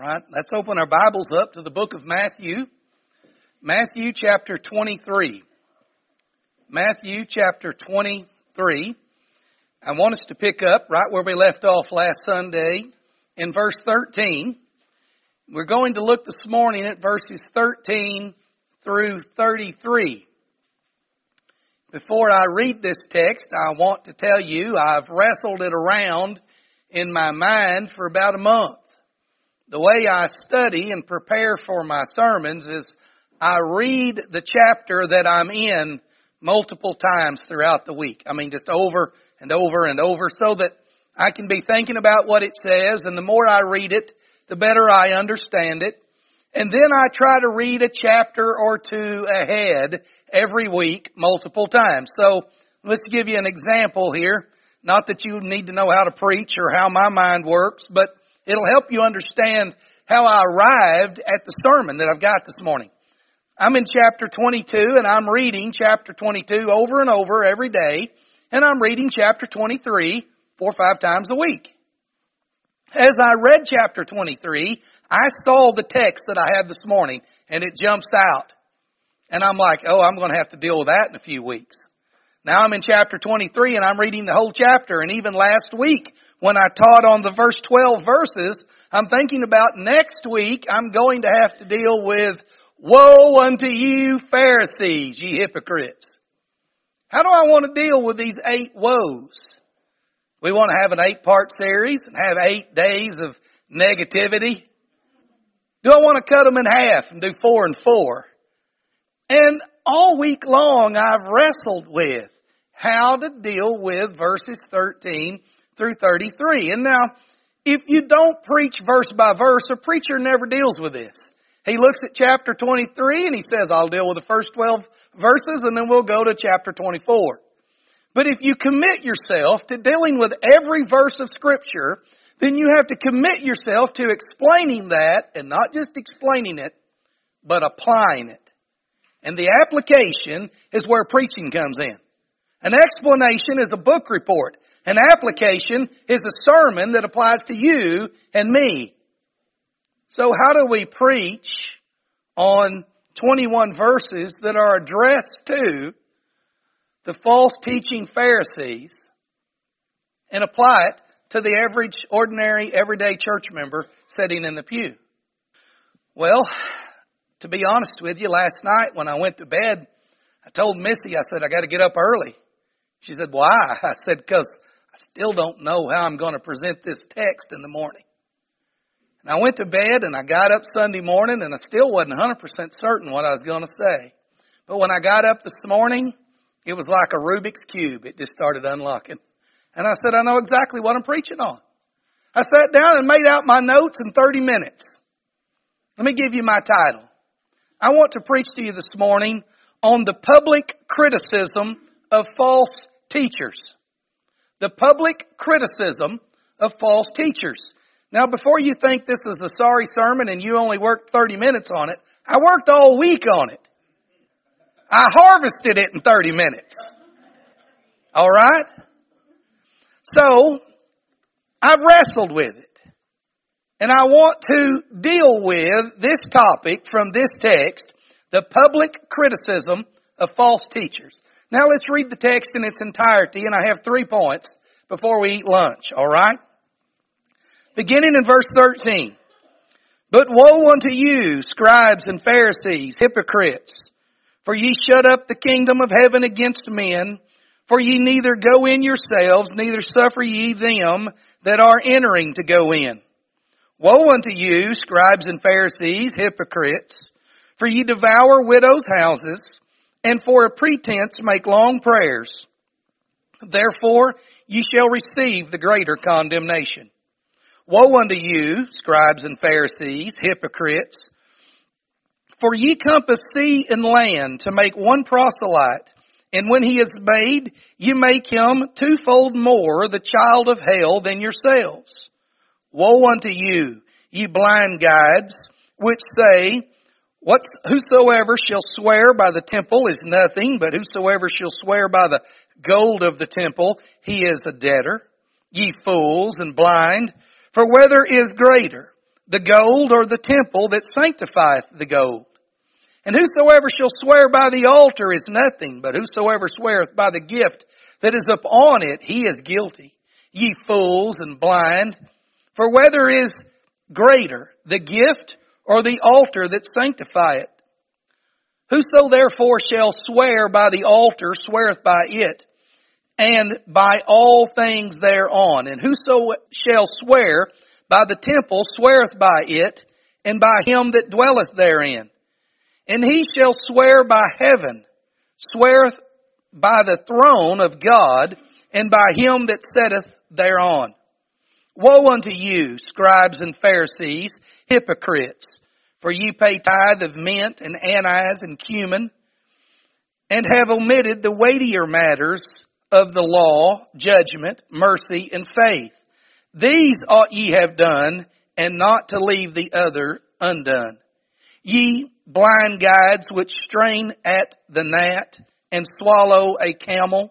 right, let's open our Bibles up to the book of Matthew. Matthew chapter 23. Matthew chapter 23. I want us to pick up right where we left off last Sunday in verse 13. We're going to look this morning at verses 13 through 33. Before I read this text, I want to tell you I've wrestled it around in my mind for about a month. The way I study and prepare for my sermons is I read the chapter that I'm in multiple times throughout the week. I mean, just over and over and over so that I can be thinking about what it says, and the more I read it, the better I understand it. And then I try to read a chapter or two ahead every week, multiple times. So let's give you an example here. Not that you need to know how to preach or how my mind works, but it'll help you understand how I arrived at the sermon that I've got this morning. I'm in chapter 22 and I'm reading chapter 22 over and over every day. And I'm reading chapter 23 4 or 5 times a week. As I read chapter 23, I saw the text that I have this morning and it jumps out. And I'm like, I'm going to have to deal with that in a few weeks. Now I'm in chapter 23 and I'm reading the whole chapter. And even last week when I taught on the verse 12 verses, I'm thinking about next week I'm going to have to deal with, woe unto you Pharisees, ye hypocrites. How do I want to deal with these 8 woes? We want to have an 8-part series and have 8 days of negativity. Do I want to cut them in half and do 4 and 4? And all week long I've wrestled with how to deal with verses 13 through 33. And now, if you don't preach verse by verse, a preacher never deals with this. He looks at chapter 23 and he says, I'll deal with the first 12 verses and then we'll go to chapter 24. But if you commit yourself to dealing with every verse of Scripture, then you have to commit yourself to explaining that, and not just explaining it, but applying it. And the application is where preaching comes in. An explanation is a book report. An application is a sermon that applies to you and me. So how do we preach on 21 verses that are addressed to the false teaching Pharisees and apply it to the average, ordinary, everyday church member sitting in the pew? Well, to be honest with you, last night when I went to bed, I told Missy, I said, I got to get up early. She said, why? I said, because I still don't know how I'm going to present this text in the morning. And I went to bed and I got up Sunday morning and I still wasn't 100% certain what I was going to say. But when I got up this morning, it was like a Rubik's Cube. It just started unlocking. And I said, I know exactly what I'm preaching on. I sat down and made out my notes in 30 minutes. Let me give you my title. I want to preach to you this morning on the public criticism of false teachers. The public criticism of false teachers. Now, before you think this is a sorry sermon and you only worked 30 minutes on it, I worked all week on it. I harvested it in 30 minutes. All right? So, I've wrestled with it. And I want to deal with this topic from this text, the public criticism of false teachers. Now let's read the text in its entirety, and I have 3 points before we eat lunch, all right? Beginning in verse 13. But woe unto you, scribes and Pharisees, hypocrites, for ye shut up the kingdom of heaven against men, for ye neither go in yourselves, neither suffer ye them that are entering to go in. Woe unto you, scribes and Pharisees, hypocrites, for ye devour widows' houses, and for a pretense make long prayers. Therefore ye shall receive the greater condemnation. Woe unto you, scribes and Pharisees, hypocrites, for ye compass sea and land to make one proselyte, and when he is made, ye make him 2-fold more the child of hell than yourselves. Woe unto you, ye blind guides, which say, whosoever shall swear by the temple is nothing, but whosoever shall swear by the gold of the temple, he is a debtor. Ye fools and blind, for whether is greater, the gold or the temple that sanctifieth the gold. And whosoever shall swear by the altar is nothing, but whosoever sweareth by the gift that is upon it, he is guilty. Ye fools and blind, for whether is greater, the gift or the altar that sanctifieth? Whoso therefore shall swear by the altar sweareth by it, and by all things thereon. And whoso shall swear by the temple sweareth by it, and by him that dwelleth therein. And he shall swear by heaven, sweareth by the throne of God, and by him that sitteth thereon. Woe unto you, scribes and Pharisees, hypocrites! For ye pay tithe of mint and anise and cumin, and have omitted the weightier matters of the law, judgment, mercy, and faith. These ought ye have done, and not to leave the other undone. Ye blind guides which strain at the gnat and swallow a camel.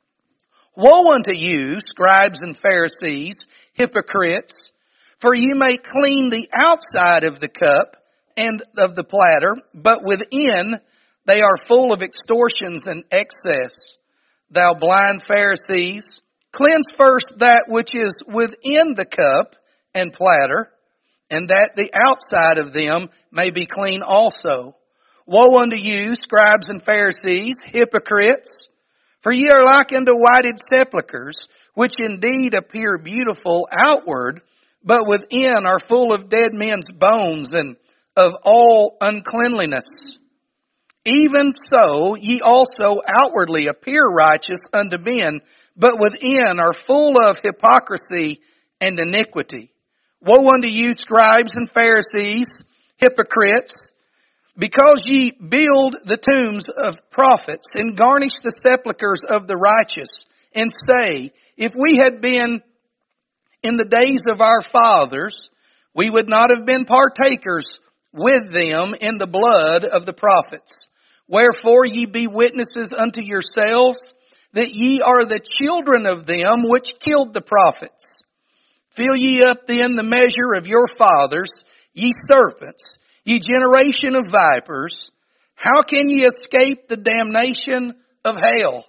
Woe unto you, scribes and Pharisees, hypocrites! For you may clean the outside of the cup and of the platter, but within they are full of extortions and excess. Thou blind Pharisees, cleanse first that which is within the cup and platter, and that the outside of them may be clean also. Woe unto you, scribes and Pharisees, hypocrites! For ye are like unto whited sepulchres, which indeed appear beautiful outward, but within are full of dead men's bones and of all uncleanliness. Even so, ye also outwardly appear righteous unto men, but within are full of hypocrisy and iniquity. Woe unto you, scribes and Pharisees, hypocrites! Because ye build the tombs of prophets and garnish the sepulchres of the righteous, and say, if we had been in the days of our fathers, we would not have been partakers with them in the blood of the prophets. Wherefore ye be witnesses unto yourselves that ye are the children of them which killed the prophets. Fill ye up then the measure of your fathers, ye serpents, ye generation of vipers. How can ye escape the damnation of hell?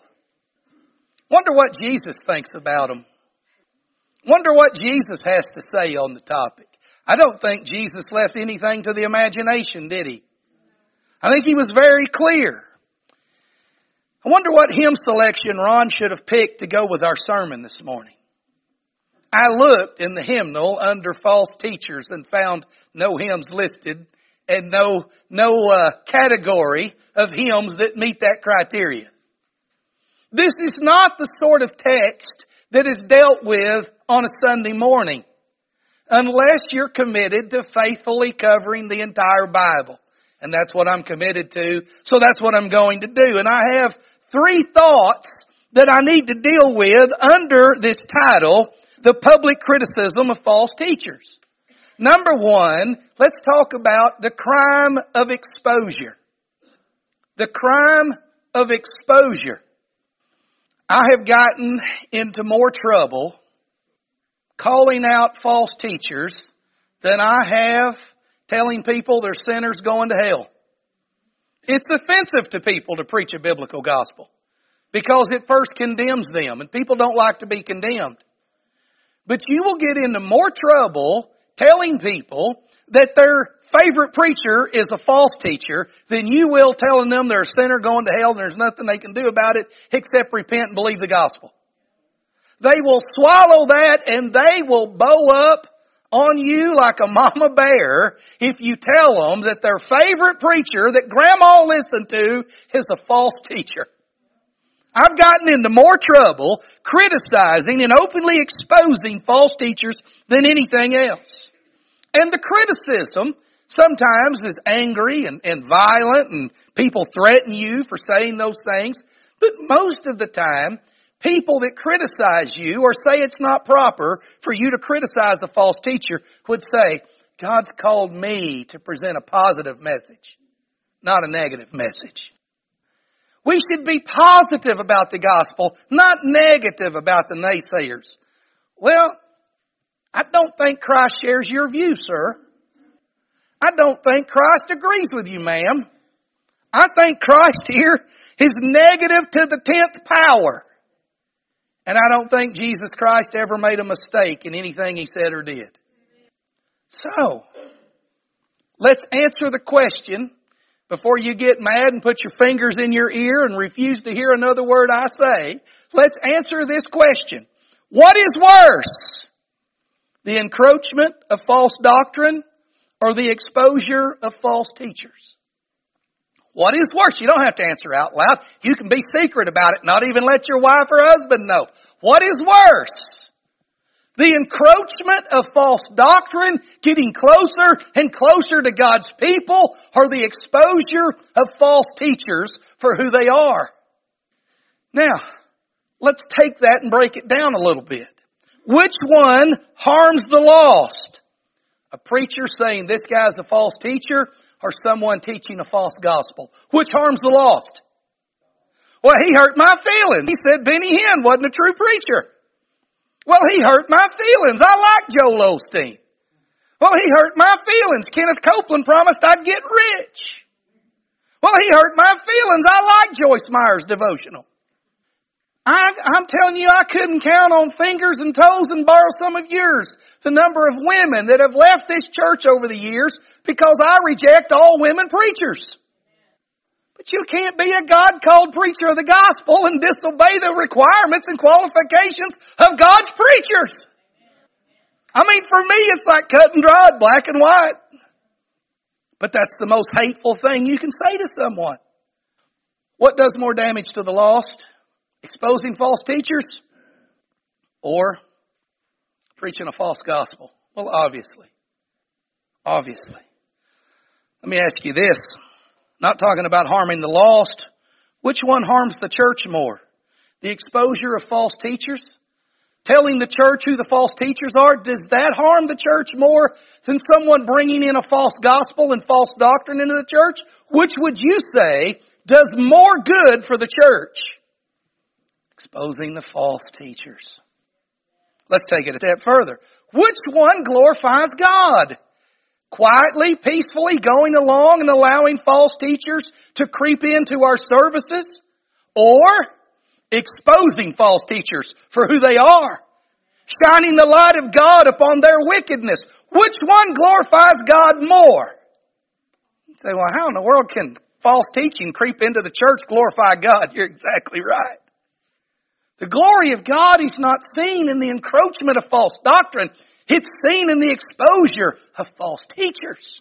Wonder what Jesus thinks about them. Wonder what Jesus has to say on the topic. I don't think Jesus left anything to the imagination, did he? I think he was very clear. I wonder what hymn selection Ron should have picked to go with our sermon this morning. I looked in the hymnal under false teachers and found no hymns listed and no category of hymns that meet that criteria. This is not the sort of text that is dealt with on a Sunday morning unless you're committed to faithfully covering the entire Bible. And that's what I'm committed to, so that's what I'm going to do. And I have 3 thoughts that I need to deal with under this title, The Public Criticism of False Teachers. Number 1, let's talk about the crime of exposure. The crime of exposure. I have gotten into more trouble calling out false teachers than I have telling people they're sinners going to hell. It's offensive to people to preach a biblical gospel because it first condemns them, and people don't like to be condemned. But you will get into more trouble telling people that their favorite preacher is a false teacher than you will telling them they're a sinner going to hell and there's nothing they can do about it except repent and believe the gospel. They will swallow that and they will bow up on you like a mama bear if you tell them that their favorite preacher that grandma listened to is a false teacher. I've gotten into more trouble criticizing and openly exposing false teachers than anything else. And the criticism sometimes is angry and violent, and people threaten you for saying those things. But most of the time, people that criticize you or say it's not proper for you to criticize a false teacher would say, God's called me to present a positive message, not a negative message. We should be positive about the gospel, not negative about the naysayers. Well, I don't think Christ shares your view, sir. I don't think Christ agrees with you, ma'am. I think Christ here is negative to the 10th power. And I don't think Jesus Christ ever made a mistake in anything He said or did. So, let's answer the question before you get mad and put your fingers in your ear and refuse to hear another word I say. Let's answer this question. What is worse? The encroachment of false doctrine or the exposure of false teachers? What is worse? You don't have to answer out loud. You can be secret about it, not even let your wife or husband know. What is worse? The encroachment of false doctrine, getting closer and closer to God's people, or the exposure of false teachers for who they are? Now, let's take that and break it down a little bit. Which one harms the lost? A preacher saying this guy's a false teacher, or someone teaching a false gospel? Which harms the lost? Well, he hurt my feelings. He said Benny Hinn wasn't a true preacher. Well, he hurt my feelings. I like Joel Osteen. Well, he hurt my feelings. Kenneth Copeland promised I'd get rich. Well, he hurt my feelings. I like Joyce Meyer's devotional. I'm telling you, I couldn't count on fingers and toes and borrow some of yours the number of women that have left this church over the years because I reject all women preachers. But you can't be a God-called preacher of the gospel and disobey the requirements and qualifications of God's preachers. I mean, for me, it's like cut and dried, black and white. But that's the most hateful thing you can say to someone. What does more damage to the lost? Exposing false teachers or preaching a false gospel? Well, obviously. Obviously. Let me ask you this. Not talking about harming the lost. Which one harms the church more? The exposure of false teachers? Telling the church who the false teachers are? Does that harm the church more than someone bringing in a false gospel and false doctrine into the church? Which would you say does more good for the church? Exposing the false teachers. Let's take it a step further. Which one glorifies God? Quietly, peacefully going along and allowing false teachers to creep into our services? Or exposing false teachers for who they are? Shining the light of God upon their wickedness? Which one glorifies God more? You say, well, how in the world can false teaching creep into the church glorify God? You're exactly right. The glory of God is not seen in the encroachment of false doctrine. It's seen in the exposure of false teachers.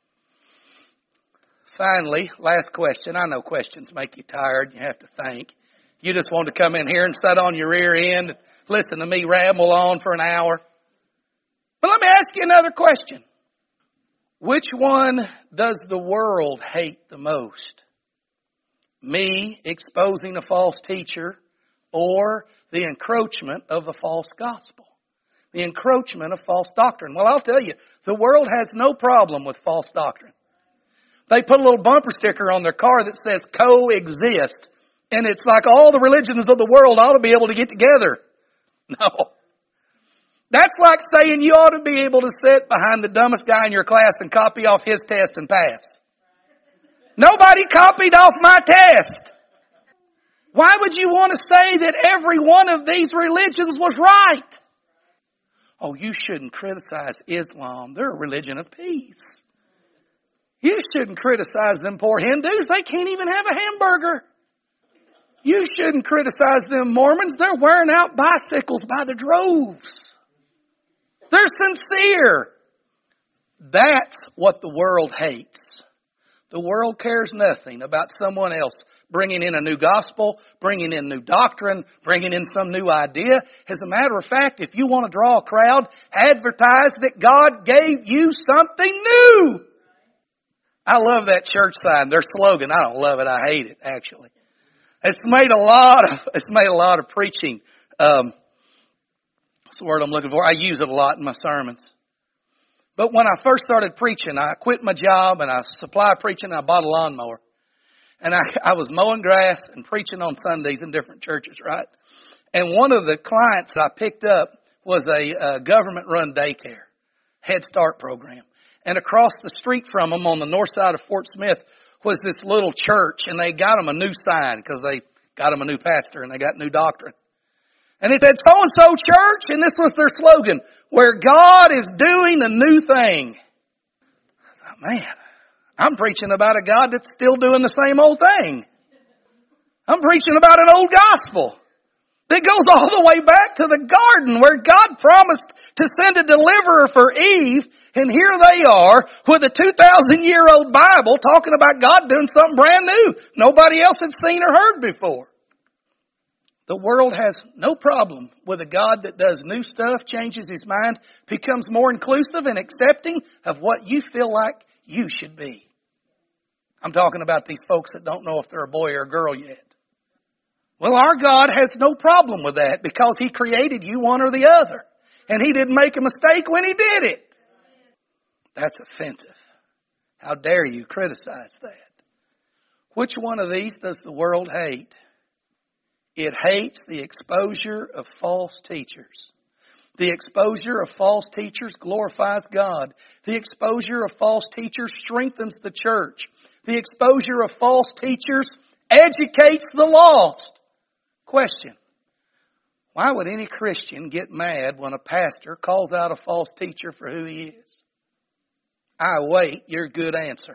Finally, last question. I know questions make you tired. You have to think. You just want to come in here and sit on your rear end and listen to me ramble on for an hour. But let me ask you another question. Which one does the world hate the most? Me exposing a false teacher, or the encroachment of the false gospel? The encroachment of false doctrine. Well, I'll tell you, the world has no problem with false doctrine. They put a little bumper sticker on their car that says coexist. And it's like all the religions of the world ought to be able to get together. No. That's like saying you ought to be able to sit behind the dumbest guy in your class and copy off his test and pass. Nobody copied off my test. Why would you want to say that every one of these religions was right? Oh, you shouldn't criticize Islam. They're a religion of peace. You shouldn't criticize them poor Hindus. They can't even have a hamburger. You shouldn't criticize them Mormons. They're wearing out bicycles by the droves. They're sincere. That's what the world hates. The world cares nothing about someone else bringing in a new gospel, bringing in new doctrine, bringing in some new idea. As a matter of fact, if you want to draw a crowd, advertise that God gave you something new. I love that church sign, their slogan. I don't love it. I hate it, actually. It's made a lot of preaching. What's the word I'm looking for? I use it a lot in my sermons. But when I first started preaching, I quit my job and I supply preaching and I bought a lawnmower. And I was mowing grass and preaching on Sundays in different churches, right? And one of the clients I picked up was a government-run daycare, Head Start program. And across the street from them on the north side of Fort Smith was this little church, and they got them a new sign because they got them a new pastor and they got new doctrine. And it said so-and-so church, and this was their slogan, where God is doing a new thing. I thought, man, I'm preaching about a God that's still doing the same old thing. I'm preaching about an old gospel that goes all the way back to the garden where God promised to send a deliverer for Eve, and here they are with a 2,000-year-old Bible talking about God doing something brand new nobody else had seen or heard before. The world has no problem with a God that does new stuff, changes His mind, becomes more inclusive and accepting of what you feel like you should be. I'm talking about these folks that don't know if they're a boy or a girl yet. Well, our God has no problem with that because He created you one or the other. And He didn't make a mistake when He did it. That's offensive. How dare you criticize that? Which one of these does the world hate? It hates the exposure of false teachers. The exposure of false teachers glorifies God. The exposure of false teachers strengthens the church. The exposure of false teachers educates the lost. Question. Why would any Christian get mad when a pastor calls out a false teacher for who he is? I await your good answer.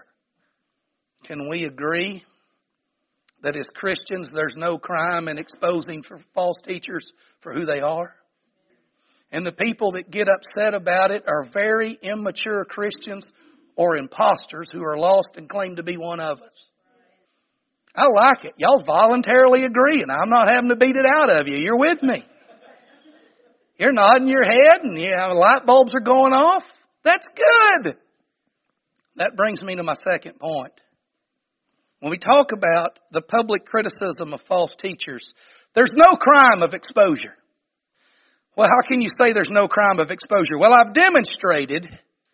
Can we agree that as Christians there's no crime in exposing for false teachers for who they are? And the people that get upset about it are very immature Christians or imposters who are lost and claim to be one of us. I like it. Y'all voluntarily agree, and I'm not having to beat it out of you. You're with me. You're nodding your head, and light bulbs are going off. That's good. That brings me to my second point. When we talk about the public criticism of false teachers, there's no crime of exposure. Well, how can you say there's no crime of exposure? Well, I've demonstrated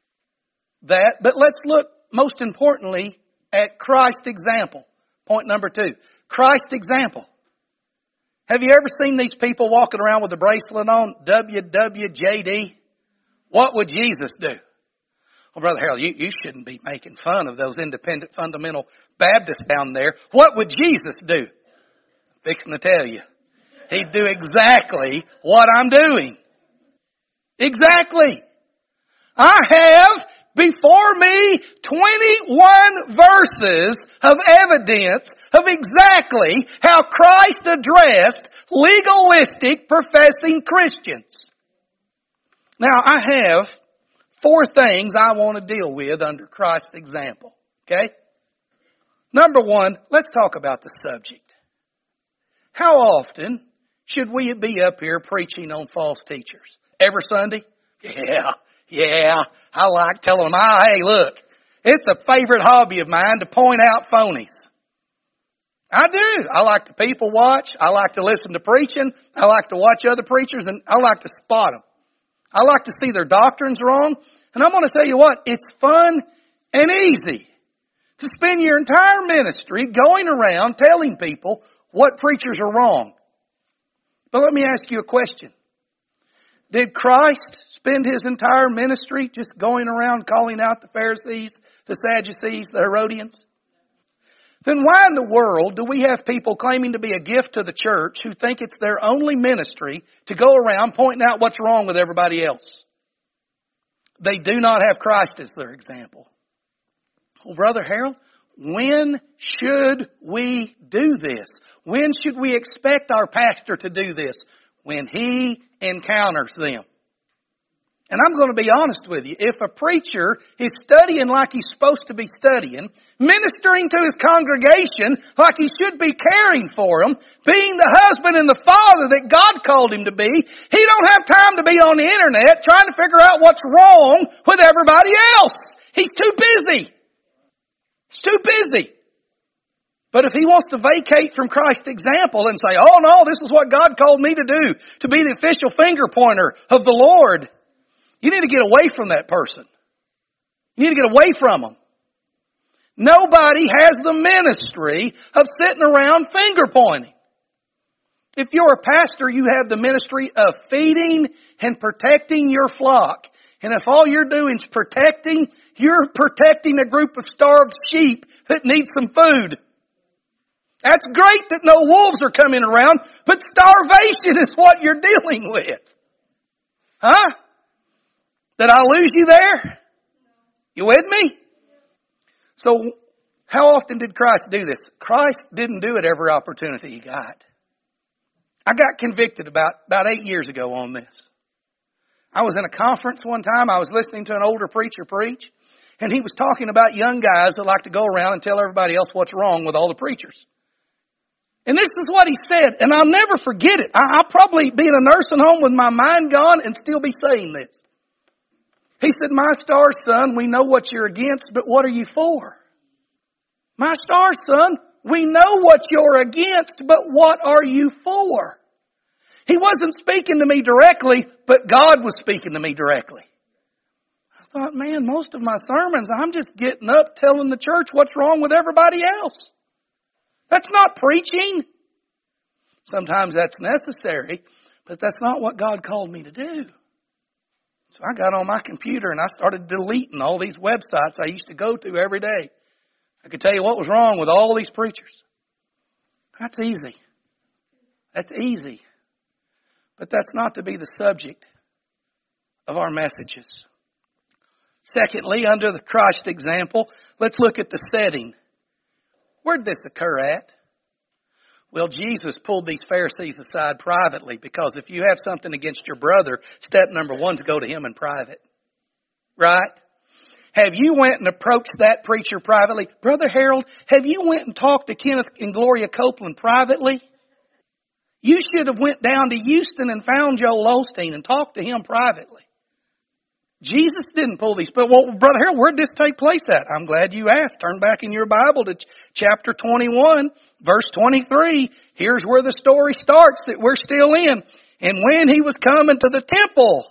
that, but let's look most importantly at Christ's example. Point number 2, Christ's example. Have you ever seen these people walking around with a bracelet on, WWJD? What would Jesus do? Well, Brother Harold, you shouldn't be making fun of those independent fundamental Baptists down there. What would Jesus do? I'm fixing to tell you. He'd do exactly what I'm doing. Exactly. I have before me 21 verses of evidence of exactly how Christ addressed legalistic professing Christians. Now, I have 4 things I want to deal with under Christ's example. Okay? Number 1, let's talk about the subject. How often should we be up here preaching on false teachers? Every Sunday? Yeah. I like telling them, hey, look, it's a favorite hobby of mine to point out phonies. I do. I like to people watch. I like to listen to preaching. I like to watch other preachers, and I like to spot them. I like to see their doctrines wrong. And I'm going to tell you what, it's fun and easy to spend your entire ministry going around telling people what preachers are wrong. But let me ask you a question. Did Christ spend His entire ministry just going around calling out the Pharisees, the Sadducees, the Herodians? Then why in the world do we have people claiming to be a gift to the church who think it's their only ministry to go around pointing out what's wrong with everybody else? They do not have Christ as their example. Well, Brother Harold, when should we do this? When should we expect our pastor to do this? When he encounters them. And I'm going to be honest with you. If a preacher is studying like he's supposed to be studying, ministering to his congregation like he should be caring for them, being the husband and the father that God called him to be, he don't have time to be on the internet trying to figure out what's wrong with everybody else. He's too busy. He's too busy. But if he wants to vacate from Christ's example and say, oh no, this is what God called me to do, to be the official finger pointer of the Lord, you need to get away from that person. You need to get away from them. Nobody has the ministry of sitting around finger pointing. If you're a pastor, you have the ministry of feeding and protecting your flock. And if all you're doing is protecting, you're protecting a group of starved sheep that need some food. That's great that no wolves are coming around, but starvation is what you're dealing with. Huh? Did I lose you there? You with me? So, how often did Christ do this? Christ didn't do it every opportunity He got. I got convicted about 8 years ago on this. I was in a conference one time. I was listening to an older preacher preach, and he was talking about young guys that like to go around and tell everybody else what's wrong with all the preachers. And this is what he said, and I'll never forget it. I'll probably be in a nursing home with my mind gone and still be saying this. He said, "My star son, we know what you're against, but what are you for? My star son, we know what you're against, but what are you for?" He wasn't speaking to me directly, but God was speaking to me directly. I thought, man, most of my sermons, I'm just getting up telling the church what's wrong with everybody else. That's not preaching. Sometimes that's necessary, but that's not what God called me to do. So I got on my computer and I started deleting all these websites I used to go to every day. I could tell you what was wrong with all these preachers. That's easy. That's easy. But that's not to be the subject of our messages. Secondly, under the Christ example, let's look at the setting. Where did this occur at? Well, Jesus pulled these Pharisees aside privately, because if you have something against your brother, step number one is go to him in private. Right? Have you went and approached that preacher privately? Brother Harold, have you went and talked to Kenneth and Gloria Copeland privately? You should have went down to Houston and found Joel Osteen and talked to him privately. Jesus didn't pull these. But, well, Brother Harold, where did this take place at? I'm glad you asked. Turn back in your Bible to chapter 21, verse 23. Here's where the story starts that we're still in. "And when he was coming to the temple,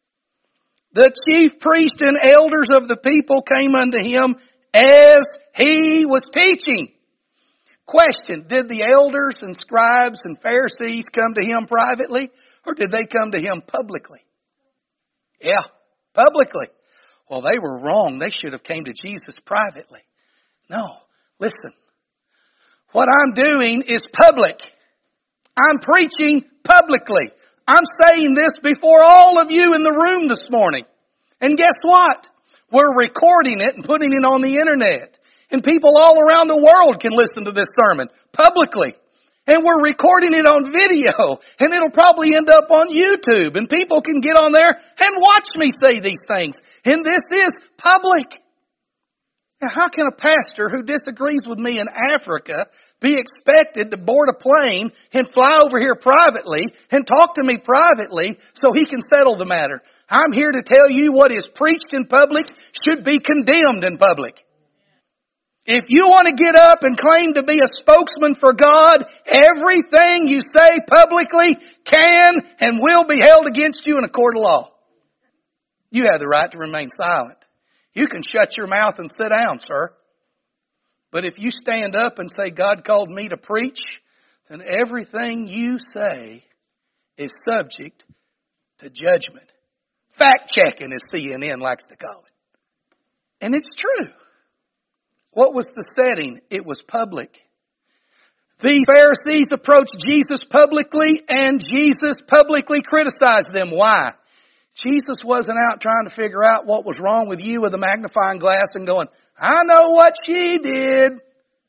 the chief priests and elders of the people came unto him as he was teaching." Question, did the elders and scribes and Pharisees come to him privately, or did they come to him publicly? Yeah, publicly. Well, they were wrong. They should have came to Jesus privately. No, listen. What I'm doing is public. I'm preaching publicly. I'm saying this before all of you in the room this morning. And guess what? We're recording it and putting it on the internet. And people all around the world can listen to this sermon publicly. And we're recording it on video. And it'll probably end up on YouTube. And people can get on there and watch me say these things. And this is public. Now, how can a pastor who disagrees with me in Africa be expected to board a plane and fly over here privately and talk to me privately so he can settle the matter? I'm here to tell you what is preached in public should be condemned in public. If you want to get up and claim to be a spokesman for God, everything you say publicly can and will be held against you in a court of law. You have the right to remain silent. You can shut your mouth and sit down, sir. But if you stand up and say, God called me to preach, then everything you say is subject to judgment. Fact checking, as CNN likes to call it. And it's true. What was the setting? It was public. The Pharisees approached Jesus publicly, and Jesus publicly criticized them. Why? Jesus wasn't out trying to figure out what was wrong with you with a magnifying glass and going, I know what she did.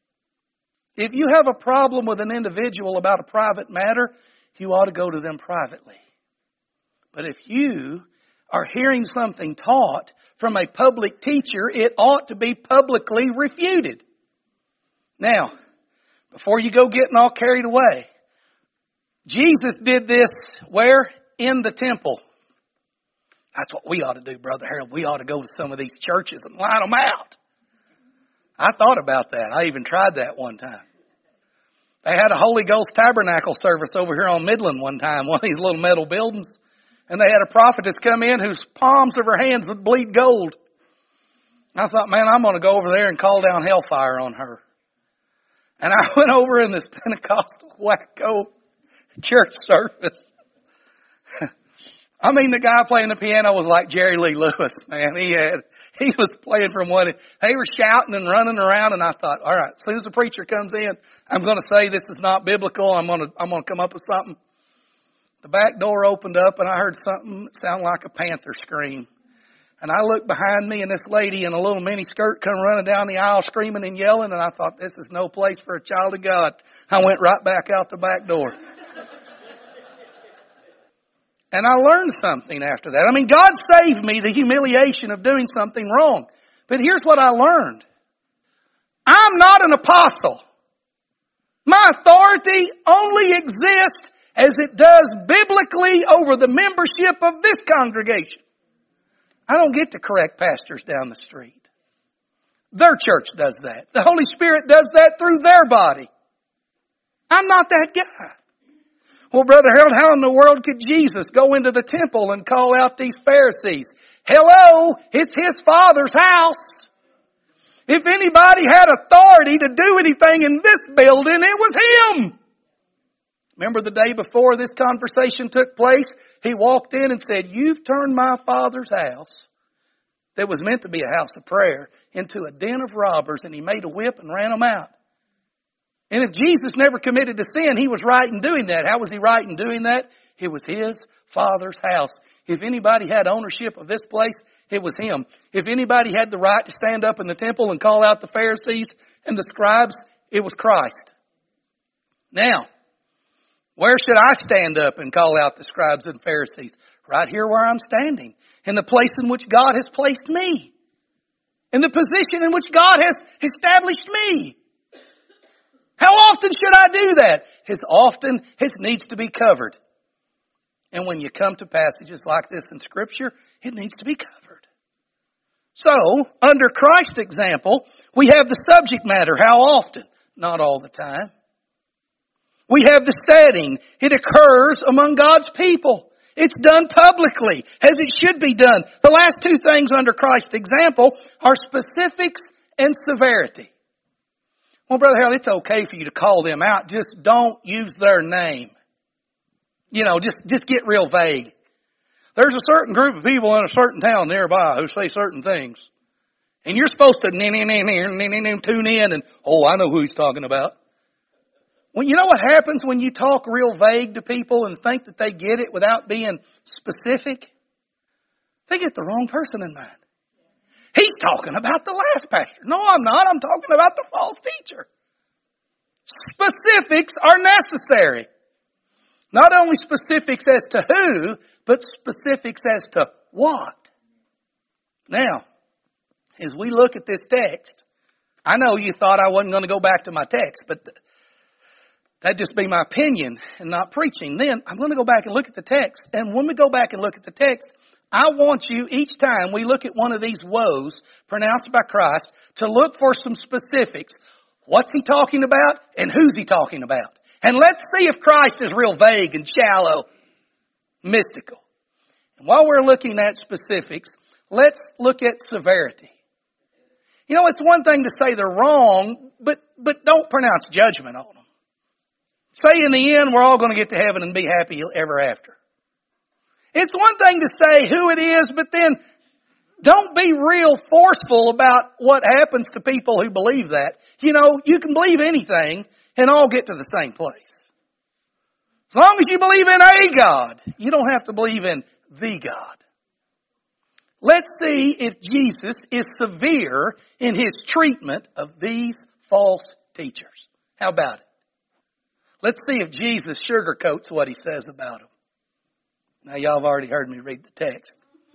If you have a problem with an individual about a private matter, you ought to go to them privately. But if you are hearing something taught from a public teacher, it ought to be publicly refuted. Now, before you go getting all carried away, Jesus did this where? In the temple. That's what we ought to do, Brother Harold. We ought to go to some of these churches and line them out. I thought about that. I even tried that one time. They had a Holy Ghost tabernacle service over here on Midland one time, one of these little metal buildings. And they had a prophetess come in whose palms of her hands would bleed gold. I thought, man, I'm going to go over there and call down hellfire on her. And I went over in this Pentecostal wacko church service. I mean, the guy playing the piano was like Jerry Lee Lewis, man. He was playing from one. They were shouting and running around, and I thought, all right, as soon as the preacher comes in, I'm going to say this is not biblical. I'm going to come up with something. The back door opened up, and I heard something sound like a panther scream. And I looked behind me, and this lady in a little mini skirt come running down the aisle screaming and yelling, and I thought, this is no place for a child of God. I went right back out the back door. And I learned something after that. I mean, God saved me the humiliation of doing something wrong. But here's what I learned. I'm not an apostle. My authority only exists as it does biblically over the membership of this congregation. I don't get to correct pastors down the street. Their church does that. The Holy Spirit does that through their body. I'm not that guy. Well, Brother Harold, how in the world could Jesus go into the temple and call out these Pharisees? Hello, it's His Father's house. If anybody had authority to do anything in this building, it was Him. Remember the day before this conversation took place? He walked in and said, you've turned my Father's house, that was meant to be a house of prayer, into a den of robbers, and He made a whip and ran them out. And if Jesus never committed to sin, He was right in doing that. How was He right in doing that? It was His Father's house. If anybody had ownership of this place, it was Him. If anybody had the right to stand up in the temple and call out the Pharisees and the scribes, it was Christ. Now, where should I stand up and call out the scribes and Pharisees? Right here where I'm standing. In the place in which God has placed me. In the position in which God has established me. How often should I do that? As often as needs to be covered. And when you come to passages like this in Scripture, it needs to be covered. So, under Christ's example, we have the subject matter. How often? Not all the time. We have the setting. It occurs among God's people. It's done publicly, as it should be done. The last two things under Christ's example are specifics and severity. Well, Brother Harold, it's okay for you to call them out. Just don't use their name. You know, just get real vague. There's a certain group of people in a certain town nearby who say certain things. And you're supposed to tune in and, oh, I know who he's talking about. Well, you know what happens when you talk real vague to people and think that they get it without being specific? They get the wrong person in mind. He's talking about the last pastor. No, I'm not. I'm talking about the false teacher. Specifics are necessary. Not only specifics as to who, but specifics as to what. Now, as we look at this text, I know you thought I wasn't going to go back to my text, but that'd just be my opinion and not preaching. Then I'm going to go back and look at the text. And when we go back and look at the text, I want you, each time we look at one of these woes pronounced by Christ, to look for some specifics. What's He talking about and who's He talking about? And let's see if Christ is real vague and shallow, mystical. And while we're looking at specifics, let's look at severity. You know, it's one thing to say they're wrong, but don't pronounce judgment on them. Say in the end we're all going to get to heaven and be happy ever after. It's one thing to say who it is, but then don't be real forceful about what happens to people who believe that. You know, you can believe anything and all get to the same place. As long as you believe in a God, you don't have to believe in the God. Let's see if Jesus is severe in His treatment of these false teachers. How about it? Let's see if Jesus sugarcoats what He says about them. Now, y'all have already heard me read the text.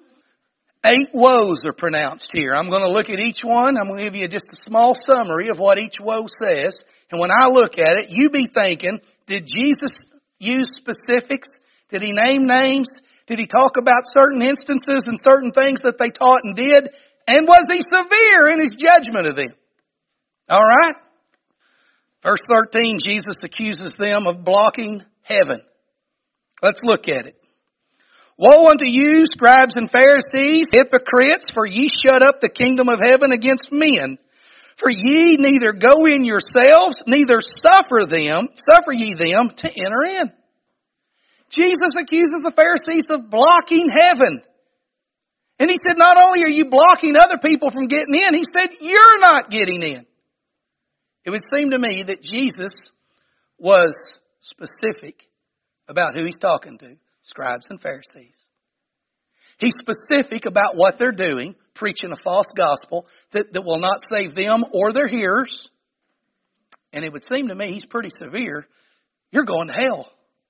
8 woes are pronounced here. I'm going to look at each one. I'm going to give you just a small summary of what each woe says. And when I look at it, you be thinking, did Jesus use specifics? Did He name names? Did He talk about certain instances and certain things that they taught and did? And was He severe in His judgment of them? All right? Verse 13, Jesus accuses them of blocking heaven. Let's look at it. Woe unto you, scribes and Pharisees, hypocrites, for ye shut up the kingdom of heaven against men. For ye neither go in yourselves, neither suffer ye them to enter in. Jesus accuses the Pharisees of blocking heaven. And he said, not only are you blocking other people from getting in, he said, you're not getting in. It would seem to me that Jesus was specific about who he's talking to, scribes and Pharisees. He's specific about what they're doing, preaching a false gospel that will not save them or their hearers. And it would seem to me he's pretty severe. You're going to hell.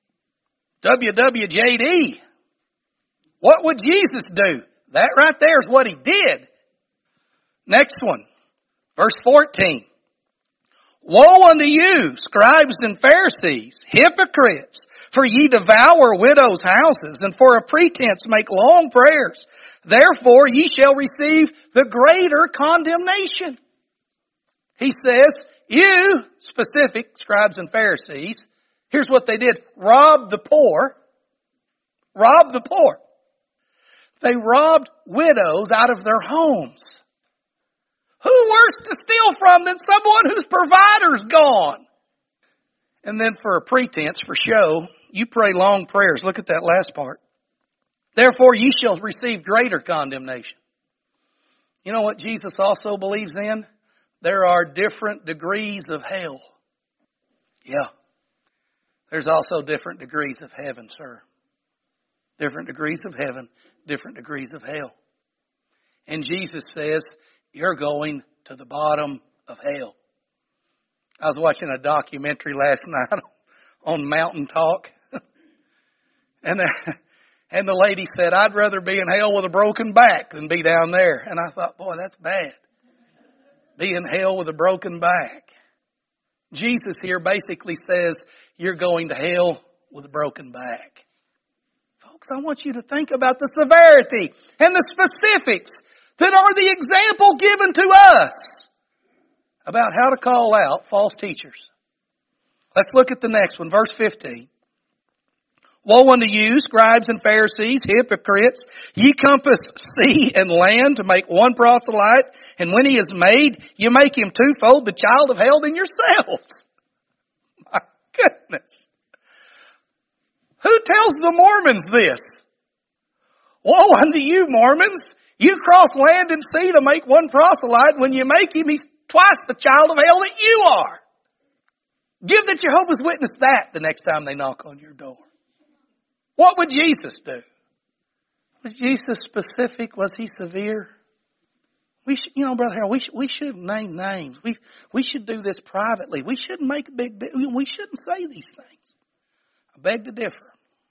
WWJD. What would Jesus do? That right there is what he did. Next one. Verse 14. Woe unto you, scribes and Pharisees, hypocrites! For ye devour widows' houses, and for a pretense make long prayers. Therefore ye shall receive the greater condemnation. He says, you, specific scribes and Pharisees, here's what they did. Rob the poor. Rob the poor. They robbed widows out of their homes. Who worse to steal from than someone whose provider's gone? And then for a pretense, for show, you pray long prayers. Look at that last part. Therefore ye shall receive greater condemnation. You know what Jesus also believes in? There are different degrees of hell. Yeah. There's also different degrees of heaven, sir. Different degrees of heaven, different degrees of hell. And Jesus says, you're going to the bottom of hell. I was watching a documentary last night on Mountain Talk. And the lady said, I'd rather be in hell with a broken back than be down there. And I thought, boy, that's bad. Be in hell with a broken back. Jesus here basically says, you're going to hell with a broken back. Folks, I want you to think about the severity and the specifics that are the example given to us about how to call out false teachers. Let's look at the next one, verse 15. Woe unto you, scribes and Pharisees, hypocrites! Ye compass sea and land to make one proselyte, and when he is made, you make him twofold the child of hell than yourselves. My goodness. Who tells the Mormons this? Woe unto you, Mormons! You cross land and sea to make one proselyte. When you make him, he's twice the child of hell that you are. Give the Jehovah's Witness that the next time they knock on your door. What would Jesus do? Was Jesus specific? Was he severe? Brother Harold, we should name names. We should do this privately. We shouldn't make a big deal. We shouldn't say these things. I beg to differ.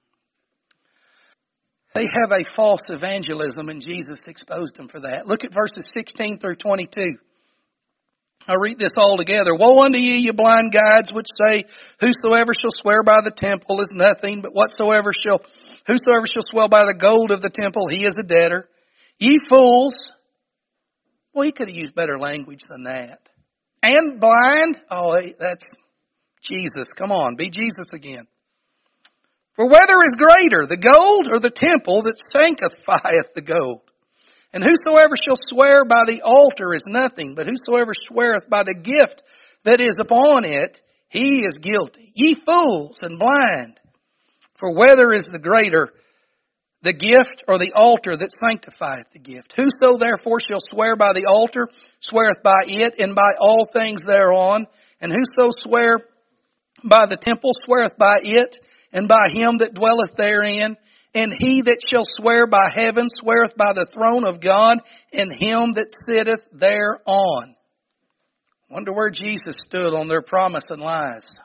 They have a false evangelism, and Jesus exposed them for that. Look at verses 16 through 22. I'll read this all together. Woe unto you, you blind guides, which say, whosoever shall swear by the temple is nothing, but whosoever shall swear by the gold of the temple, he is a debtor. Ye fools. Well, he could have used better language than that. And blind. Oh, that's Jesus. Come on, be Jesus again. For whether is greater, the gold or the temple that sanctifieth the gold? And whosoever shall swear by the altar is nothing, but whosoever sweareth by the gift that is upon it, he is guilty. Ye fools and blind! For whether is the greater, the gift or the altar that sanctifieth the gift? Whoso therefore shall swear by the altar, sweareth by it and by all things thereon. And whoso swear by the temple, sweareth by it and by him that dwelleth therein. And he that shall swear by heaven sweareth by the throne of God and him that sitteth thereon. Wonder where Jesus stood on their promise and lies.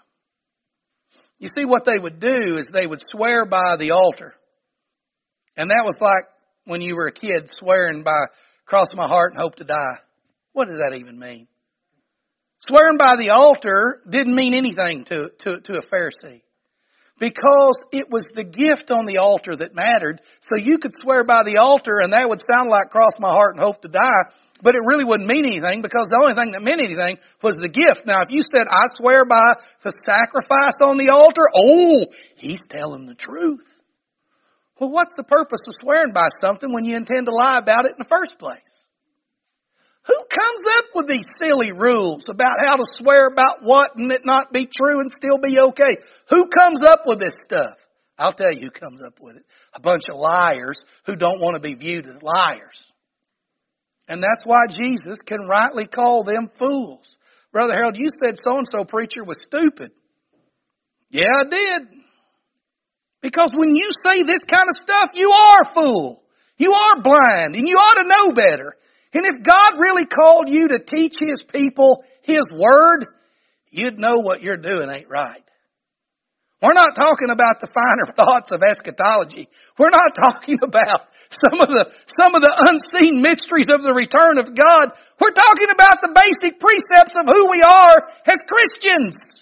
You see, what they would do is they would swear by the altar. And that was like when you were a kid swearing by cross my heart and hope to die. What does that even mean? Swearing by the altar didn't mean anything to a Pharisee. Because it was the gift on the altar that mattered. So you could swear by the altar and that would sound like cross my heart and hope to die. But it really wouldn't mean anything because the only thing that meant anything was the gift. Now if you said, I swear by the sacrifice on the altar, oh, he's telling the truth. Well, what's the purpose of swearing by something when you intend to lie about it in the first place? Who comes up with these silly rules about how to swear about what and it not be true and still be okay? Who comes up with this stuff? I'll tell you who comes up with it. A bunch of liars who don't want to be viewed as liars. And that's why Jesus can rightly call them fools. Brother Harold, you said so-and-so preacher was stupid. Yeah, I did. Because when you say this kind of stuff, you are a fool. You are blind, and you ought to know better. And if God really called you to teach His people His Word, you'd know what you're doing ain't right. We're not talking about the finer thoughts of eschatology. We're not talking about some of the unseen mysteries of the return of God. We're talking about the basic precepts of who we are as Christians.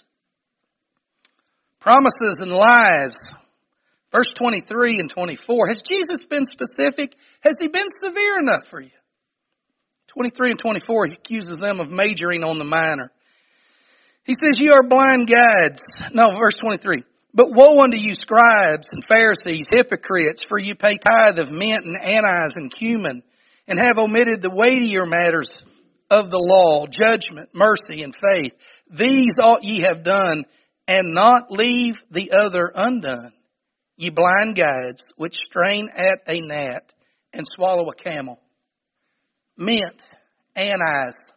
Promises and lies. Verse 23 and 24. Has Jesus been specific? Has He been severe enough for you? 23 and 24, He accuses them of majoring on the minor. He says, you are blind guides. No, verse 23. But woe unto you, scribes and Pharisees, hypocrites, for you pay tithe of mint and anise and cumin, and have omitted the weightier matters of the law, judgment, mercy, and faith. These ought ye have done, and not leave the other undone. Ye blind guides, which strain at a gnat and swallow a camel. Mint, anise,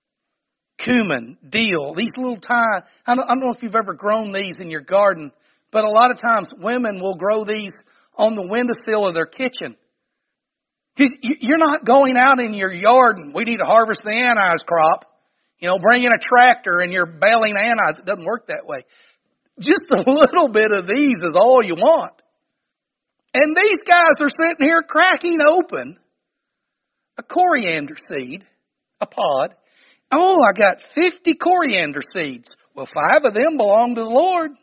cumin, dill, these little tiny, I don't know if you've ever grown these in your garden, but a lot of times women will grow these on the windowsill of their kitchen. You're not going out in your yard and we need to harvest the anise crop. Bring in a tractor and you're baling anise. It doesn't work that way. Just a little bit of these is all you want. And these guys are sitting here cracking open a coriander seed, a pod. Oh, I got 50 coriander seeds. Well, 5 of them belong to the Lord.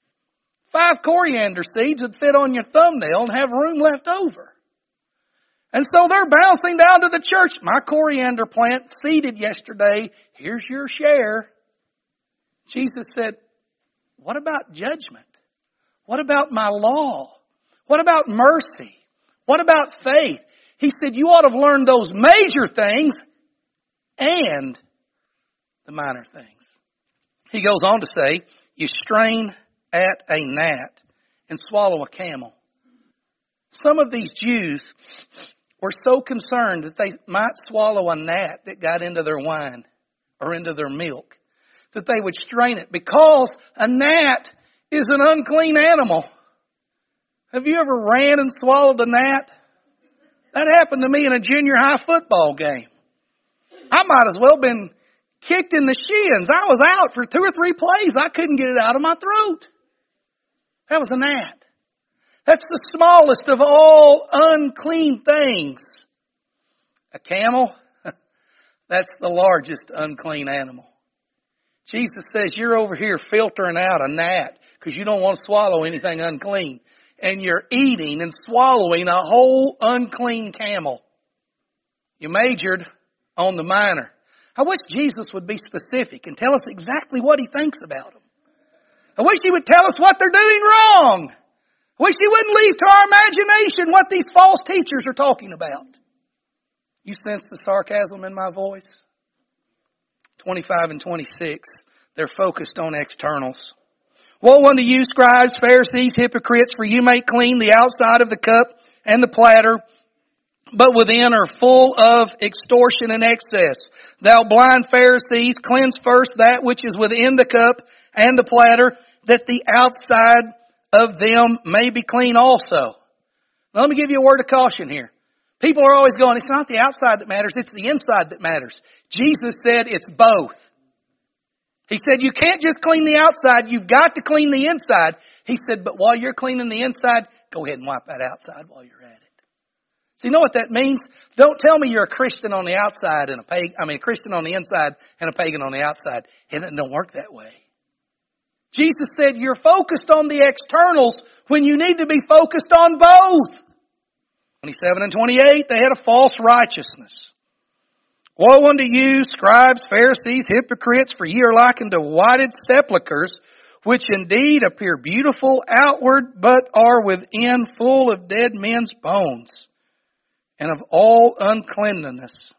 5 coriander seeds would fit on your thumbnail and have room left over. And so they're bouncing down to the church. My coriander plant seeded yesterday. Here's your share. Jesus said, what about judgment? What about my law? What about mercy? What about faith? He said, you ought to have learned those major things and the minor things. He goes on to say, you strain at a gnat and swallow a camel. Some of these Jews were so concerned that they might swallow a gnat that got into their wine or into their milk, that they would strain it because a gnat is an unclean animal. Have you ever ran and swallowed a gnat? That happened to me in a junior high football game. I might as well have been kicked in the shins. I was out for 2 or 3 plays. I couldn't get it out of my throat. That was a gnat. That's the smallest of all unclean things. A camel, that's the largest unclean animal. Jesus says you're over here filtering out a gnat because you don't want to swallow anything unclean. And you're eating and swallowing a whole unclean camel. You majored on the minor. I wish Jesus would be specific and tell us exactly what He thinks about them. I wish He would tell us what they're doing wrong. I wish He wouldn't leave to our imagination what these false teachers are talking about. You sense the sarcasm in my voice? 25 and 26, they're focused on externals. Woe unto you, scribes, Pharisees, hypocrites, for you make clean the outside of the cup and the platter, but within are full of extortion and excess. Thou blind Pharisees, cleanse first that which is within the cup and the platter, that the outside of them may be clean also. Now, let me give you a word of caution here. People are always going, it's not the outside that matters, it's the inside that matters. Jesus said it's both. He said you can't just clean the outside, you've got to clean the inside. He said, but while you're cleaning the inside, go ahead and wipe that outside while you're at it. So you know what that means? Don't tell me you're a Christian on the outside and a Christian on the inside and a pagan on the outside. It don't work that way. Jesus said you're focused on the externals when you need to be focused on both. 27 and 28, they had a false righteousness. Woe unto you, scribes, Pharisees, hypocrites, for ye are like unto whited sepulchres, which indeed appear beautiful outward, but are within full of dead men's bones, and of all uncleanness.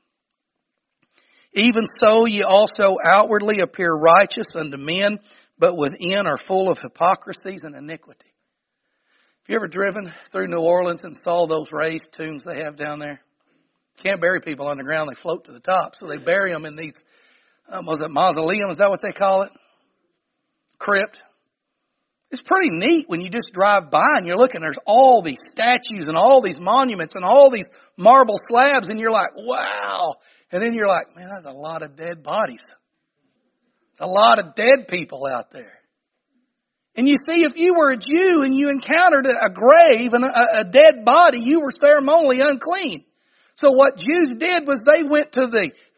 Even so ye also outwardly appear righteous unto men, but within are full of hypocrisies and iniquity. Have you ever driven through New Orleans and saw those raised tombs they have down there? Can't bury people underground. They float to the top. So they bury them in these, was it mausoleum? Is that what they call it? Crypt. It's pretty neat when you just drive by and you're looking, there's all these statues and all these monuments and all these marble slabs and you're like, wow. And then you're like, man, that's a lot of dead bodies. There's a lot of dead people out there. And you see, if you were a Jew and you encountered a grave and a dead body, you were ceremonially unclean. So what Jews did was they went to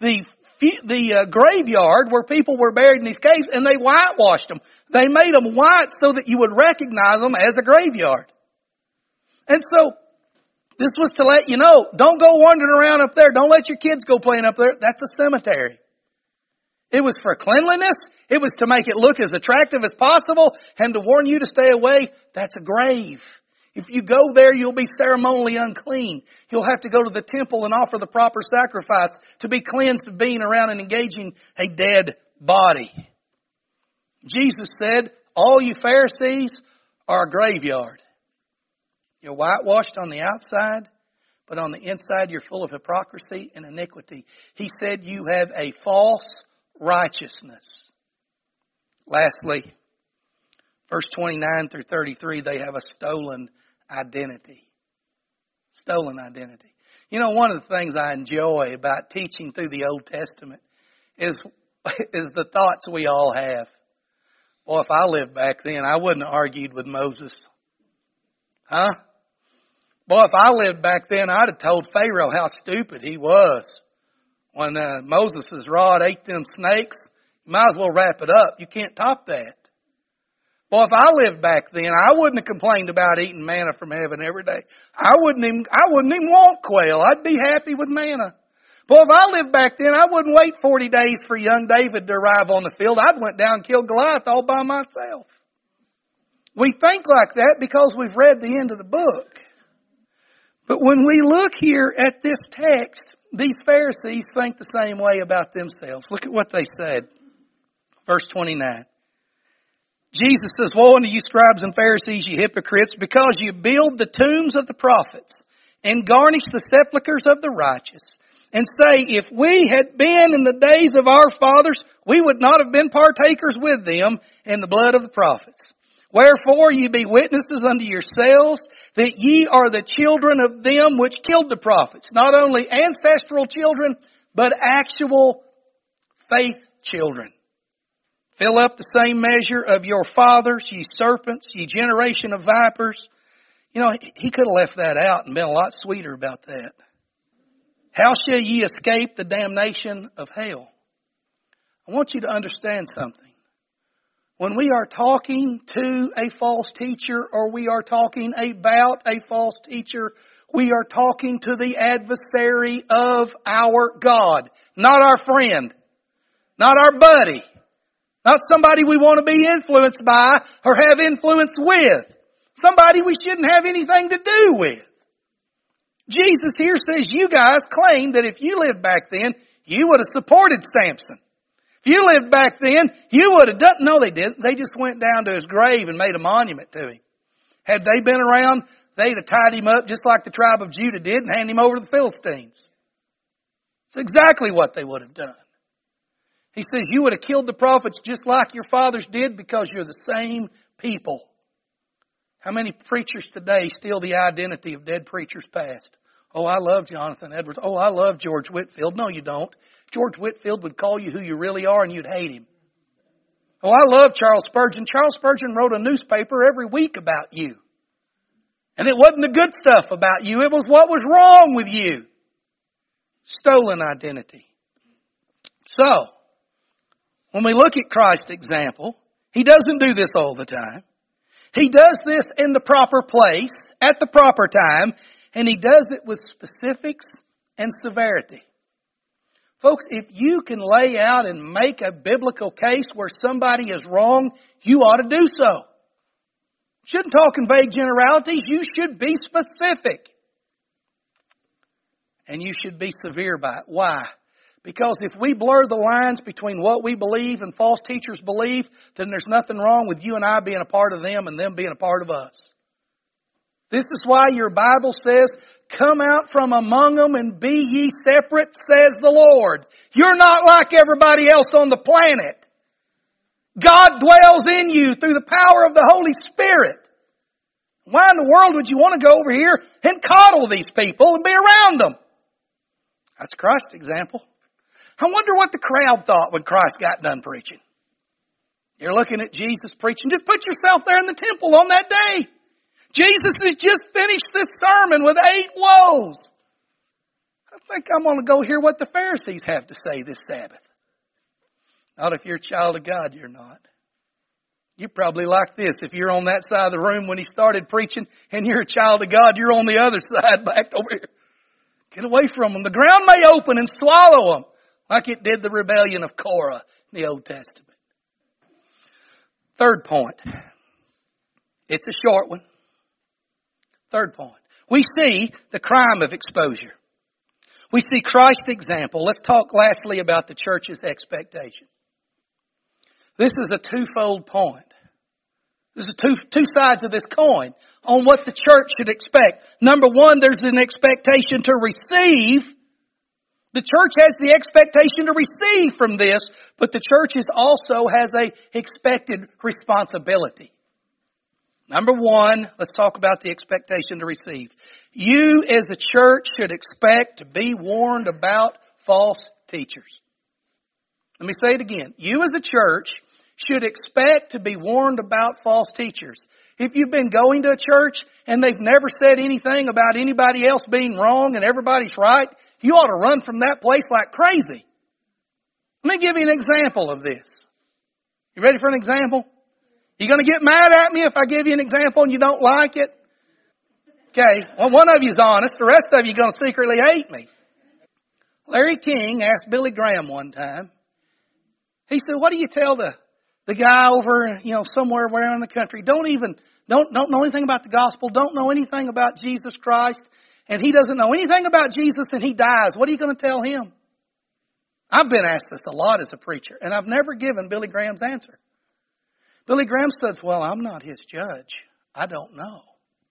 the graveyard where people were buried in these caves and they whitewashed them. They made them white so that you would recognize them as a graveyard. And so this was to let you know, don't go wandering around up there. Don't let your kids go playing up there. That's a cemetery. It was for cleanliness. It was to make it look as attractive as possible and to warn you to stay away. That's a grave. If you go there, you'll be ceremonially unclean. You'll have to go to the temple and offer the proper sacrifice to be cleansed of being around and engaging a dead body. Jesus said, all you Pharisees are a graveyard. You're whitewashed on the outside, but on the inside you're full of hypocrisy and iniquity. He said you have a false righteousness. Lastly, verse 29 through 33, they have a stolen identity. Stolen identity. You know, one of the things I enjoy about teaching through the Old Testament is the thoughts we all have. Boy, if I lived back then, I wouldn't have argued with Moses. Huh? Boy, if I lived back then, I'd have told Pharaoh how stupid he was. When Moses' rod ate them snakes, you might as well wrap it up. You can't top that. Boy, if I lived back then, I wouldn't have complained about eating manna from heaven every day. I wouldn't even want quail. I'd be happy with manna. Boy, if I lived back then, I wouldn't wait 40 days for young David to arrive on the field. I'd went down and killed Goliath all by myself. We think like that because we've read the end of the book. But when we look here at this text, these Pharisees think the same way about themselves. Look at what they said. Verse 29. Jesus says, woe unto you scribes and Pharisees, you hypocrites, because you build the tombs of the prophets and garnish the sepulchres of the righteous, and say, if we had been in the days of our fathers, we would not have been partakers with them in the blood of the prophets. Wherefore ye be witnesses unto yourselves that ye are the children of them which killed the prophets. Not only ancestral children, but actual faith children. Fill up the same measure of your fathers, ye serpents, ye generation of vipers. You know, he could have left that out and been a lot sweeter about that. How shall ye escape the damnation of hell? I want you to understand something. When we are talking to a false teacher or we are talking about a false teacher, we are talking to the adversary of our God, not our friend, not our buddy, not somebody we want to be influenced by or have influence with, somebody we shouldn't have anything to do with. Jesus here says you guys claim that if you lived back then, you would have supported Samson. If you lived back then, you would have done... No, they didn't. They just went down to his grave and made a monument to him. Had they been around, they'd have tied him up just like the tribe of Judah did and handed him over to the Philistines. It's exactly what they would have done. He says you would have killed the prophets just like your fathers did because you're the same people. How many preachers today steal the identity of dead preachers past? Oh, I love Jonathan Edwards. Oh, I love George Whitefield. No, you don't. George Whitefield would call you who you really are and you'd hate him. Oh, I love Charles Spurgeon. Charles Spurgeon wrote a newspaper every week about you. And it wasn't the good stuff about you. It was what was wrong with you. Stolen identity. So, when we look at Christ's example, He doesn't do this all the time. He does this in the proper place, at the proper time, and He does it with specifics and severity. Folks, if you can lay out and make a biblical case where somebody is wrong, you ought to do so. Shouldn't talk in vague generalities. You should be specific. And you should be severe by it. Why? Because if we blur the lines between what we believe and false teachers believe, then there's nothing wrong with you and I being a part of them and them being a part of us. This is why your Bible says, come out from among them and be ye separate, says the Lord. You're not like everybody else on the planet. God dwells in you through the power of the Holy Spirit. Why in the world would you want to go over here and coddle these people and be around them? That's Christ's example. I wonder what the crowd thought when Christ got done preaching. You're looking at Jesus preaching. Just put yourself there in the temple on that day. Jesus has just finished this sermon with 8 woes. I think I'm going to go hear what the Pharisees have to say this Sabbath. Not if you're a child of God, you're not. You're probably like this. If you're on that side of the room when he started preaching and you're a child of God, you're on the other side back over here. Get away from them. The ground may open and swallow them like it did the rebellion of Korah in the Old Testament. Third point. It's a short one. Third point. We see the crime of exposure. We see Christ's example. Let's talk lastly about the church's expectation. This is a twofold point. There's two sides of this coin on what the church should expect. Number one, there's an expectation to receive. The church has the expectation to receive from this, but the church also has a expected responsibility. Number one, let's talk about the expectation to receive. You as a church should expect to be warned about false teachers. Let me say it again. You as a church should expect to be warned about false teachers. If you've been going to a church and they've never said anything about anybody else being wrong and everybody's right, you ought to run from that place like crazy. Let me give you an example of this. You ready for an example? You going to get mad at me if I give you an example and you don't like it? Okay, well, one of you's honest. The rest of you are going to secretly hate me. Larry King asked Billy Graham one time. He said, what do you tell the guy over, somewhere around the country, don't know anything about the gospel, don't know anything about Jesus Christ, and he doesn't know anything about Jesus and he dies. What are you going to tell him? I've been asked this a lot as a preacher, and I've never given Billy Graham's answer. Billy Graham says, well, I'm not his judge. I don't know.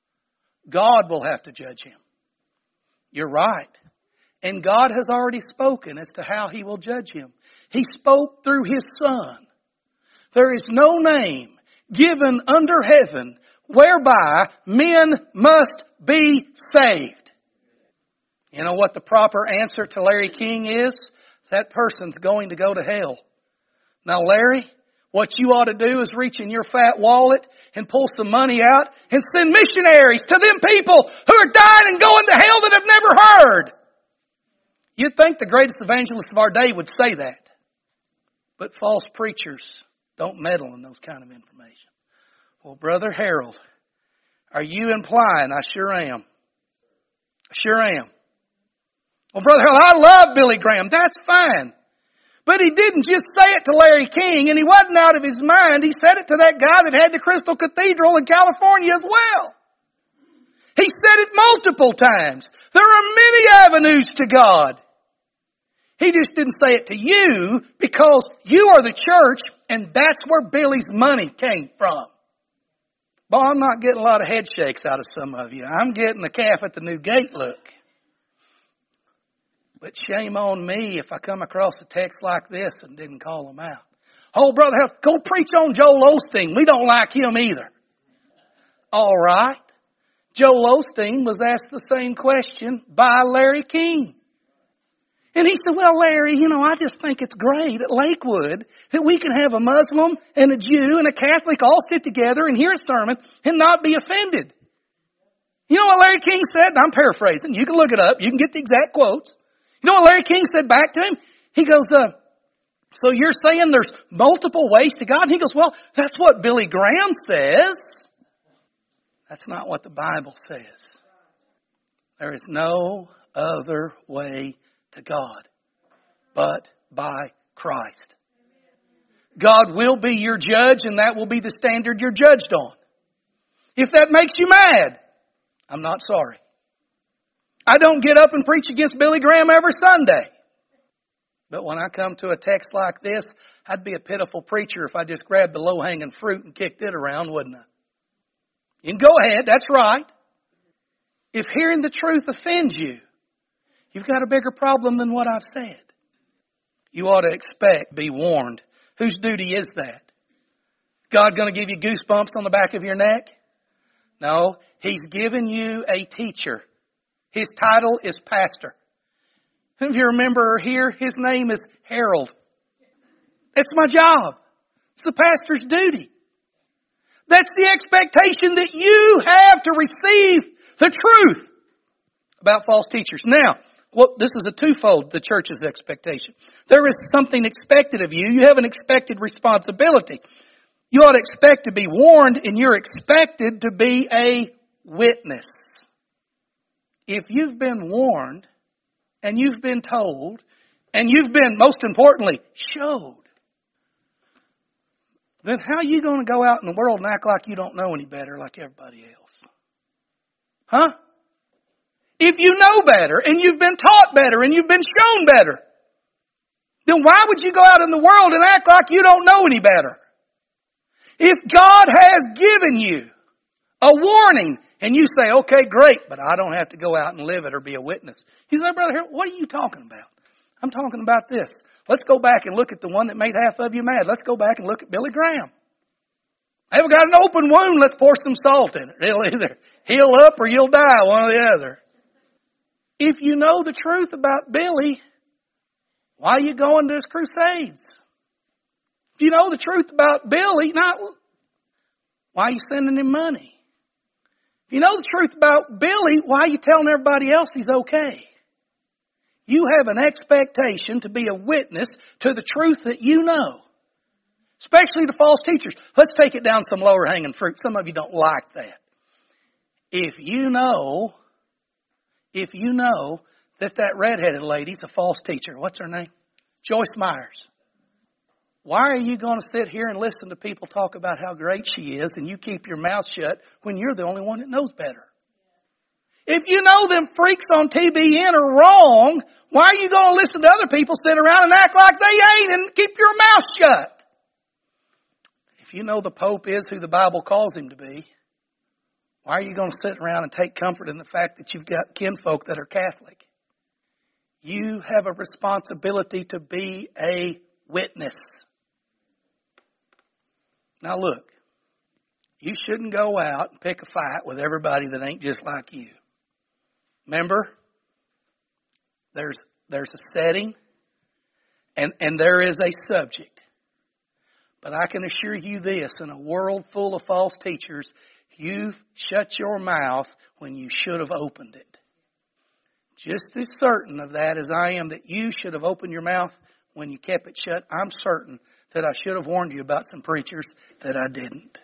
God will have to judge him. You're right. And God has already spoken as to how he will judge him. He spoke through his Son. There is no name given under heaven whereby men must be saved. You know what the proper answer to Larry King is? That person's going to go to hell. Now, Larry, what you ought to do is reach in your fat wallet and pull some money out and send missionaries to them people who are dying and going to hell that have never heard. You'd think the greatest evangelist of our day would say that. But false preachers don't meddle in those kind of information. Well, Brother Harold, are you implying? I sure am. I sure am. Well, Brother Harold, I love Billy Graham. That's fine. But he didn't just say it to Larry King, and he wasn't out of his mind. He said it to that guy that had the Crystal Cathedral in California as well. He said it multiple times. There are many avenues to God. He just didn't say it to you because you are the church and that's where Billy's money came from. Boy, I'm not getting a lot of head shakes out of some of you. I'm getting the calf at the new gate look. But shame on me if I come across a text like this and didn't call them out. Oh, brother, go preach on Joel Osteen. We don't like him either. All right. Joel Osteen was asked the same question by Larry King. And he said, well, Larry, I just think it's great at Lakewood that we can have a Muslim and a Jew and a Catholic all sit together and hear a sermon and not be offended. You know what Larry King said? And I'm paraphrasing. You can look it up. You can get the exact quotes. You know what Larry King said back to him? He goes, so you're saying there's multiple ways to God? And he goes, well, that's what Billy Graham says. That's not what the Bible says. There is no other way to God but by Christ. God will be your judge and that will be the standard you're judged on. If that makes you mad, I'm not sorry. I don't get up and preach against Billy Graham every Sunday. But when I come to a text like this, I'd be a pitiful preacher if I just grabbed the low-hanging fruit and kicked it around, wouldn't I? You can go ahead, that's right. If hearing the truth offends you, you've got a bigger problem than what I've said. You ought to expect, be warned. Whose duty is that? God going to give you goosebumps on the back of your neck? No, He's given you a teacher. His title is pastor. If you remember here, his name is Harold. It's my job. It's the pastor's duty. That's the expectation that you have to receive the truth about false teachers. Now, this is a twofold, the church's expectation. There is something expected of you. You have an expected responsibility. You ought to expect to be warned, and you're expected to be a witness. If you've been warned, and you've been told, and you've been, most importantly, showed, then how are you going to go out in the world and act like you don't know any better like everybody else? Huh? If you know better, and you've been taught better, and you've been shown better, then why would you go out in the world and act like you don't know any better? If God has given you a warning, and you say, okay, great, but I don't have to go out and live it or be a witness. You say, Brother Harold, what are you talking about? I'm talking about this. Let's go back and look at the one that made half of you mad. Let's go back and look at Billy Graham. I've got an open wound, let's pour some salt in it. It'll either heal up or you'll die, one or the other. If you know the truth about Billy, why are you going to his crusades? If you know the truth about Billy, why are you sending him money? If you know the truth about Billy, why are you telling everybody else he's okay? You have an expectation to be a witness to the truth that you know. Especially the false teachers. Let's take it down some lower hanging fruit. Some of you don't like that. If you know that redheaded lady's a false teacher, what's her name? Joyce Myers. Why are you going to sit here and listen to people talk about how great she is and you keep your mouth shut when you're the only one that knows better? If you know them freaks on TBN are wrong, why are you going to listen to other people sit around and act like they ain't and keep your mouth shut? If you know the Pope is who the Bible calls him to be, why are you going to sit around and take comfort in the fact that you've got kinfolk that are Catholic? You have a responsibility to be a witness. Now look, you shouldn't go out and pick a fight with everybody that ain't just like you. Remember, there's a setting and there is a subject. But I can assure you this, in a world full of false teachers, you've shut your mouth when you should have opened it. Just as certain of that as I am that you should have opened your mouth when you kept it shut, I'm certain that I should have warned you about some preachers that I didn't.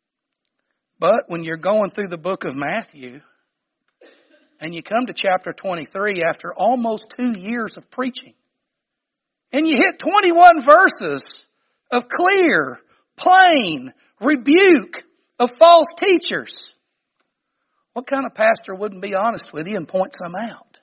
But when you're going through the book of Matthew, and you come to chapter 23 after almost 2 years of preaching, and you hit 21 verses of clear, plain rebuke of false teachers, what kind of pastor wouldn't be honest with you and point some out?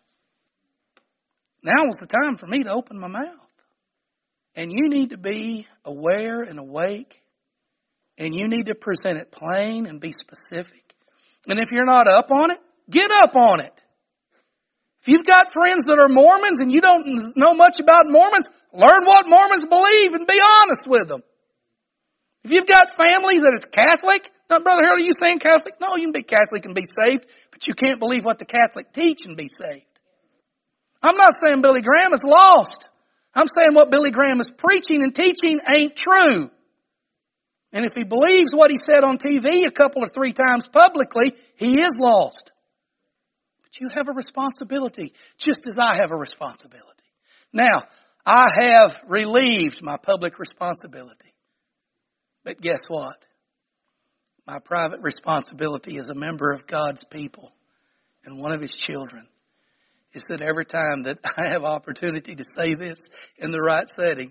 Now was the time for me to open my mouth. And you need to be aware and awake. And you need to present it plain and be specific. And if you're not up on it, get up on it. If you've got friends that are Mormons and you don't know much about Mormons, learn what Mormons believe and be honest with them. If you've got family that is Catholic, now, Brother Harold, are you saying Catholic? No, you can be Catholic and be saved, but you can't believe what the Catholic teach and be saved. I'm not saying Billy Graham is lost. I'm saying what Billy Graham is preaching and teaching ain't true. And if he believes what he said on TV a couple or 3 times publicly, he is lost. But you have a responsibility, just as I have a responsibility. Now, I have relieved my public responsibility. But guess what? My private responsibility as a member of God's people and one of His children is that every time that I have opportunity to say this in the right setting,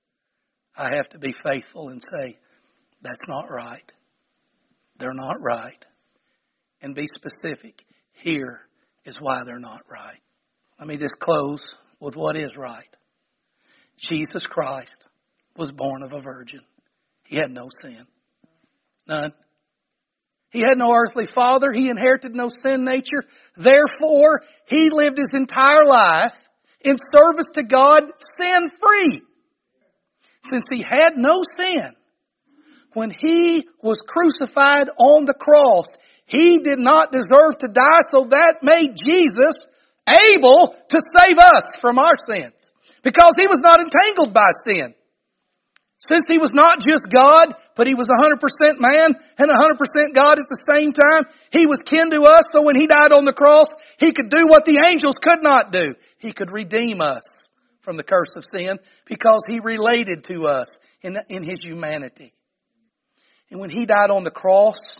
I have to be faithful and say, that's not right. They're not right. And be specific. Here is why they're not right. Let me just close with what is right. Jesus Christ was born of a virgin. He had no sin. None. He had no earthly father. He inherited no sin nature. Therefore, He lived His entire life in service to God, sin-free. Since He had no sin, when He was crucified on the cross, He did not deserve to die, so that made Jesus able to save us from our sins. Because He was not entangled by sin. Since He was not just God, but He was 100% man and 100% God at the same time, He was kin to us, so when He died on the cross, He could do what the angels could not do. He could redeem us from the curse of sin because He related to us in His humanity. And when He died on the cross,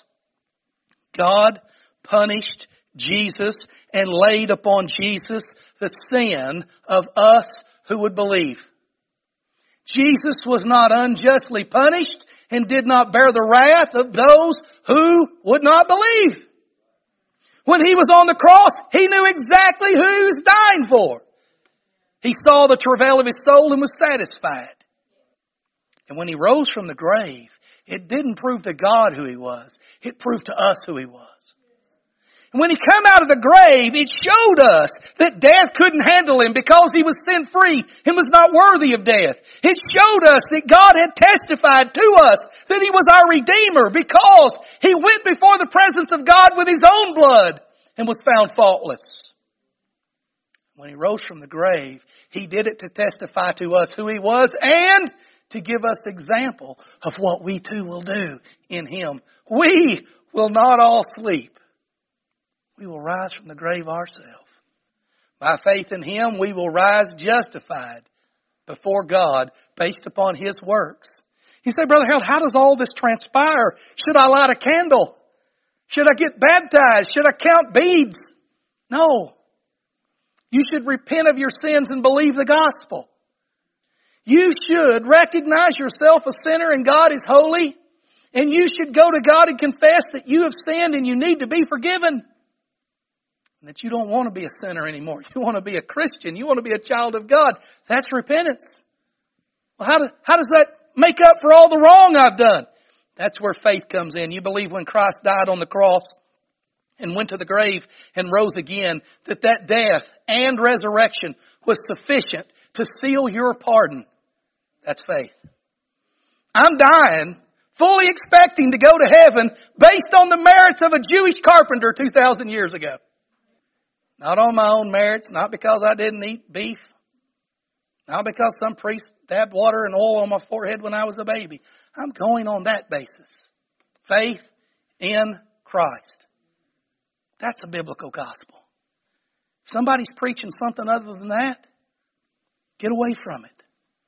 God punished Jesus and laid upon Jesus the sin of us who would believe. Jesus was not unjustly punished and did not bear the wrath of those who would not believe. When He was on the cross, He knew exactly who He was dying for. He saw the travail of His soul and was satisfied. And when He rose from the grave, it didn't prove to God who He was. It proved to us who He was. And when He came out of the grave, it showed us that death couldn't handle Him because He was sin-free and was not worthy of death. It showed us that God had testified to us that He was our Redeemer because He went before the presence of God with His own blood and was found faultless. When He rose from the grave, He did it to testify to us who He was and to give us example of what we too will do in Him. We will not all sleep. We will rise from the grave ourselves. By faith in Him, we will rise justified before God based upon His works. You say, Brother Harold, how does all this transpire? Should I light a candle? Should I get baptized? Should I count beads? No. You should repent of your sins and believe the gospel. You should recognize yourself a sinner and God is holy. And you should go to God and confess that you have sinned and you need to be forgiven. And that you don't want to be a sinner anymore. You want to be a Christian. You want to be a child of God. That's repentance. Well, how does that make up for all the wrong I've done? That's where faith comes in. You believe when Christ died on the cross and went to the grave and rose again, that death and resurrection was sufficient to seal your pardon. That's faith. I'm dying, fully expecting to go to heaven based on the merits of a Jewish carpenter 2,000 years ago. Not on my own merits, not because I didn't eat beef, not because some priest dabbed water and oil on my forehead when I was a baby. I'm going on that basis. Faith in Christ. That's a biblical gospel. If somebody's preaching something other than that, get away from it.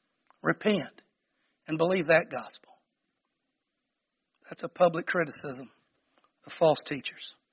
Repent and believe that gospel. That's a public criticism of false teachers.